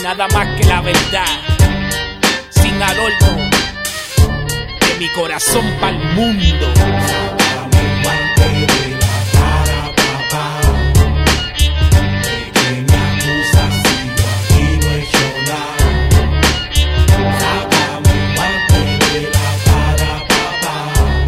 nada más que la verdad, sin adorno, de mi corazón pa'l mundo. Sácame el guante de la cara, papá. ¿De qué me acusas si yo aquí no he hecho nada? Sácame el guante de la cara, papá.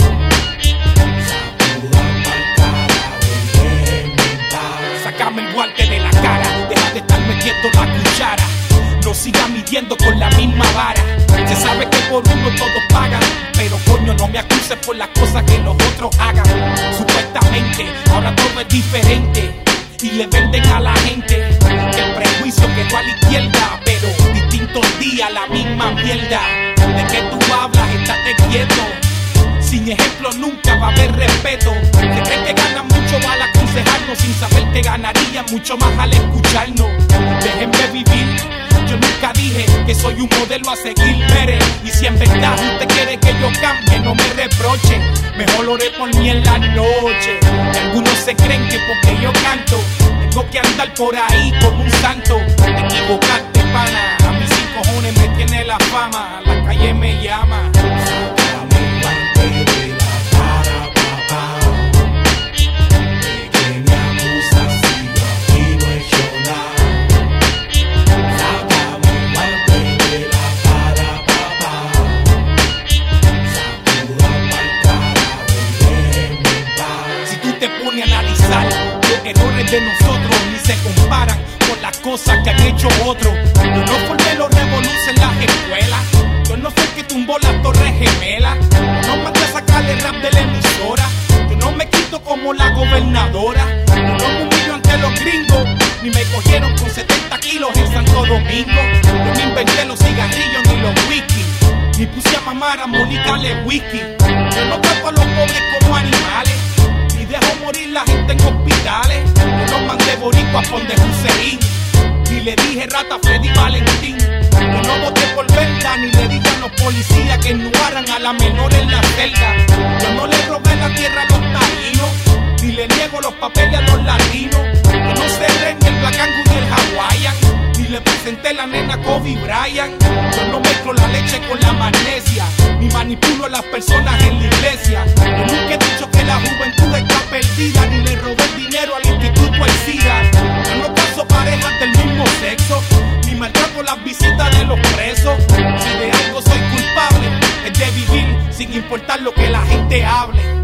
Sacudan pa'l carajo y déjenme en paz. Sácame el guante de la cara, deja de estar metiendo la cuchara. No sigas midiendo con la misma vara. Se sabe que por uno todos pagan, pero coño no me acuses por las cosas que los otros hagan. Supuestamente ahora todo es diferente y le venden a la gente que el prejuicio quedó a la izquierda, pero distintos días la misma mierda. ¿De qué tú hablas? Estate quieto. Sin ejemplo nunca va a haber respeto. Se creen que ganan mucho al aconsejarnos sin saber que ganarían mucho más al escucharnos. Déjenme vivir. Yo nunca dije que soy un modelo a seguir, mere. Y si en verdad usted quiere que yo cambie, no me reproche. Mejor oré por mí en la noche. Y algunos se creen que porque yo canto tengo que andar por ahí como un santo. Te equivocaste, pana. A mis 5 cojones me tiene la fama. La calle me llama. Sácame el guante de la cara, papá. ¿De qué me acusas si yo aquí no he hecho nada? Sácame el guante de la cara, papá. Sacudan pa'l carajo y déjenme en paz. Si tú te pones a analizar, los errores de nosotros ni se comparan con las cosas que han hecho otros. Yo no formé los revoluciones en las escuelas. Yo no fui el que tumbó las torres gemelas. Yo no mandé a sacarle rap de la emisora. Yo no me quito como la gobernadora. Yo no me humillo ante los gringos, ni me cogieron con 70 kilos en Santo Domingo. Yo no inventé los cigarrillos ni los whisky, ni puse a mamar a Mónica le whisky. Yo no trato a los pobres como animales, ni dejo morir la gente en hospitales. Yo no mandé boricuas por de Hussein, ni le dije rata a Freddy Valentín. Yo no voté por venta, ni le dije a los policías que ennuaran a la menor en la celda. Yo no le robé la tierra a los taínos, ni le niego los papeles a los latinos. Yo no cerré ni el Black Angus ni el Hawaiian, ni le presenté la nena Kobe Bryant. Yo no mezclo la leche con la magnesia, ni manipulo a las personas en la iglesia. Yo nunca he dicho que la juventud está perdida, ni le robé el dinero al instituto El SIDA. Yo no caso parejas del mismo sexo, ni maltrato las visitas de los presos. Si de algo soy culpable, es de vivir sin importar lo que la gente hable.